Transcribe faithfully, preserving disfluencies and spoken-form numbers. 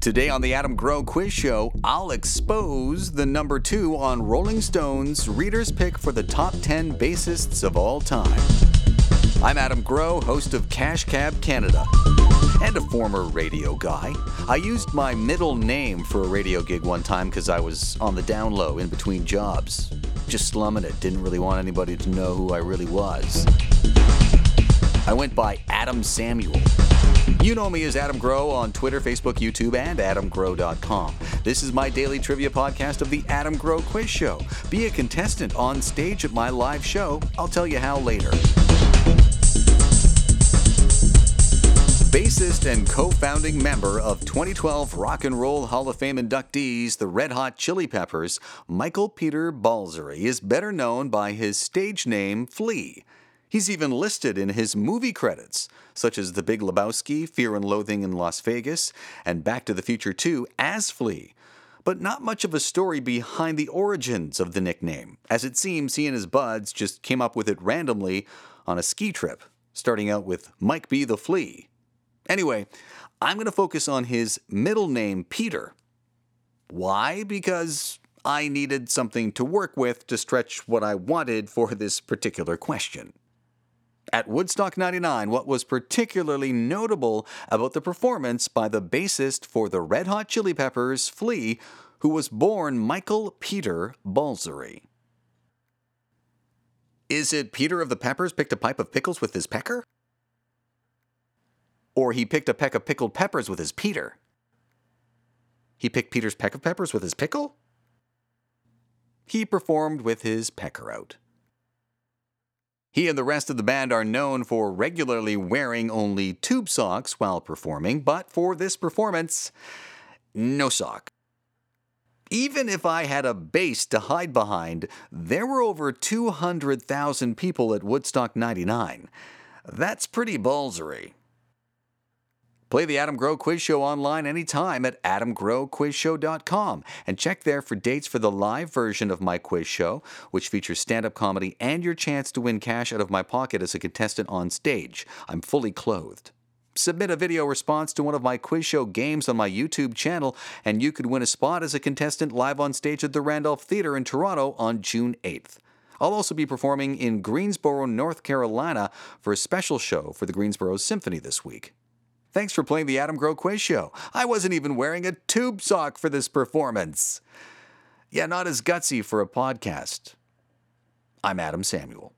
Today on the Adam Grow Quiz Show, I'll expose the number two on Rolling Stone's Reader's Pick for the top ten bassists of all time. I'm Adam Grow, host of Cash Cab Canada, and a former radio guy. I used my middle name for a radio gig one time because I was on the down low in between jobs. Just slumming it, didn't really want anybody to know who I really was. I went by Adam Samuel. You know me as Adam Grow on Twitter, Facebook, YouTube, and adam grow dot com. This is my daily trivia podcast of the Adam Grow Quiz Show. Be a contestant on stage at my live show. I'll tell you how later. Bassist and co-founding member of twenty twelve Rock and Roll Hall of Fame inductees, the Red Hot Chili Peppers, Michael Peter Balzary is better known by his stage name Flea. He's even listed in his movie credits, such as The Big Lebowski, Fear and Loathing in Las Vegas, and Back to the Future two as Flea. But not much of a story behind the origins of the nickname, as it seems he and his buds just came up with it randomly on a ski trip, starting out with Mike B. the Flea. Anyway, I'm going to focus on his middle name, Peter. Why? Because I needed something to work with to stretch what I wanted for this particular question. At Woodstock ninety-nine, what was particularly notable about the performance by the bassist for the Red Hot Chili Peppers, Flea, who was born Michael Peter Balzary? Is it Peter of the Peppers picked a pipe of pickles with his pecker? Or he picked a peck of pickled peppers with his Peter? He picked Peter's peck of peppers with his pickle? He performed with his pecker out. He and the rest of the band are known for regularly wearing only tube socks while performing, but for this performance, no sock. Even if I had a bass to hide behind, there were over two hundred thousand people at Woodstock ninety-nine. That's pretty Balzary. Play the Adam Grow Quiz Show online anytime at adam grow quiz show dot com and check there for dates for the live version of my quiz show, which features stand-up comedy and your chance to win cash out of my pocket as a contestant on stage. I'm fully clothed. Submit a video response to one of my quiz show games on my YouTube channel, and you could win a spot as a contestant live on stage at the Randolph Theatre in Toronto on June eighth. I'll also be performing in Greensboro, North Carolina for a special show for the Greensboro Symphony this week. Thanks for playing the Adam Grow Quiz Show. I wasn't even wearing a tube sock for this performance. Yeah, not as gutsy for a podcast. I'm Adam Samuel.